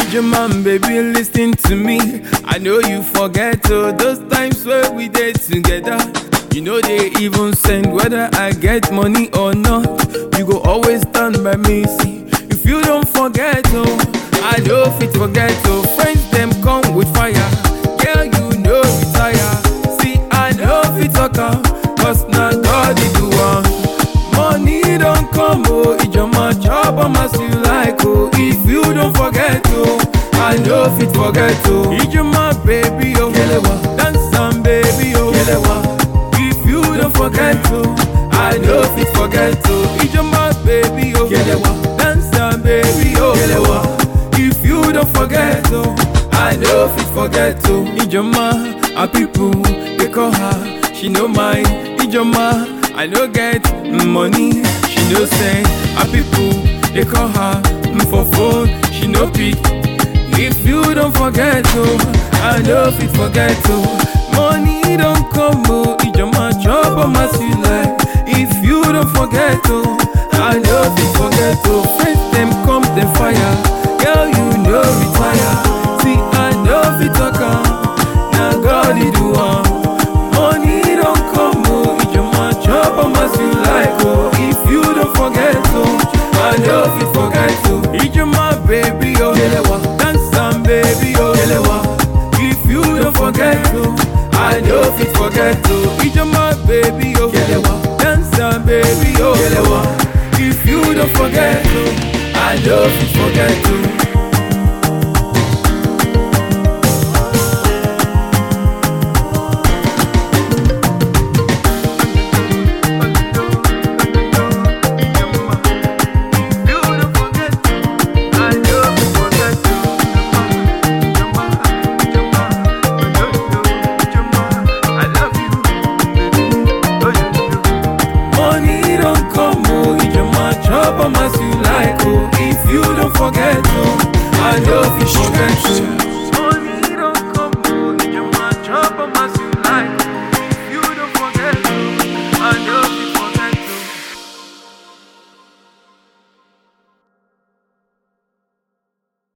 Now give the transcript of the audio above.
Ijeman, baby, listen to me. I know you forget those times where we did together. You know they even send whether I get money or not. You go always stand by me, see. If you don't forget, I don't fit forget, friends them come with fire. Girl, you know retire. See, I know fit talk out, cause now God is the one. Money don't come, Ijeman, job on my still like, if you don't forget, I know fit forget, Ijeman, baby, Kelewa, dance some baby, Kelewa. If you don't forget, I know fit forget, Ijeman, baby, Kelewa, dance some baby, Kelewa. If you don't forget, I know fit forget, Ijeman, a people, they call her, she know mine, Ijeman. I no get money, she no send. A people, they call her for phone, she no pick. If you don't forget, I know fit forget, money don't come, Ijeman, job on my sweet life. If you don't forget, I know fit forget, friends them come, them fire. Girl, you know retire. See, I know fit talk, now God is the one.